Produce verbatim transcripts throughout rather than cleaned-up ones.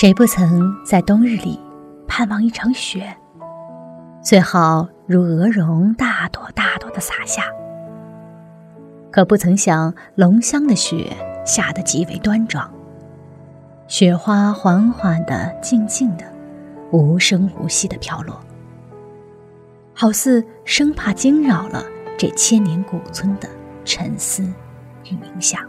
谁不曾在冬日里盼望一场雪，最好如鹅绒大朵大朵地洒下。可不曾想，龙乡的雪下得极为端庄，雪花缓缓地、静静地、无声无息地飘落，好似生怕惊扰了这千年古村的沉思与冥想。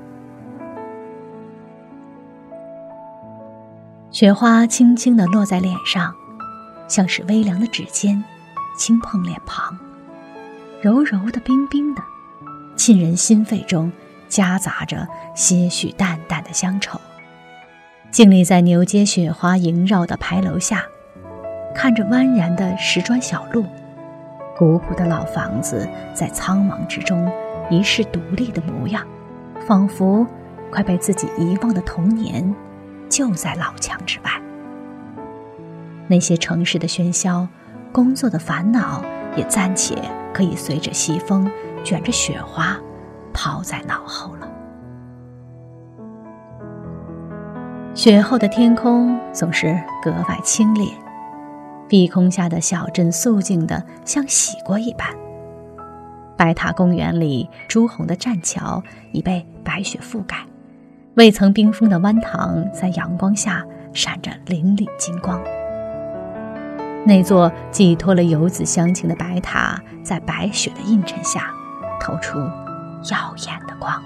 雪花轻轻地落在脸上，像是微凉的指尖轻碰脸庞，柔柔的、冰冰的，沁人心肺中夹杂着些许淡淡的乡愁。静立在牛街雪花萦绕的牌楼下，看着蜿蜒的石砖小路，古朴的老房子在苍茫之中一世独立的模样，仿佛快被自己遗忘的童年就在老墙之外。那些城市的喧嚣，工作的烦恼，也暂且可以随着西风卷着雪花抛在脑后了。雪后的天空总是格外清冽，碧空下的小镇肃静的像洗过一般。白塔公园里朱红的栈桥已被白雪覆盖，未曾冰封的湾塘在阳光下闪着粼粼金光。那座寄托了游子乡情的白塔，在白雪的映衬下透出耀眼的光。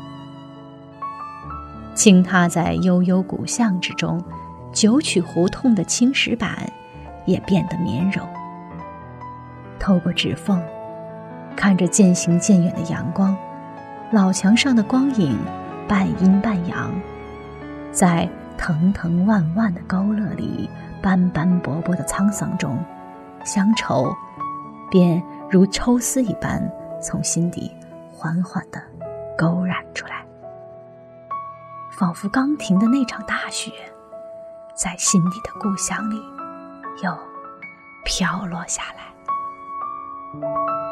轻踏在悠悠古巷之中，九曲胡同的青石板也变得绵柔。透过指缝，看着渐行渐远的阳光，老墙上的光影半阴半阳，在藤藤万万的勾勒里，斑斑驳驳的沧桑中，乡愁便如抽丝一般从心底缓缓地勾染出来，仿佛刚停的那场大雪，在心底的故乡里又飘落下来。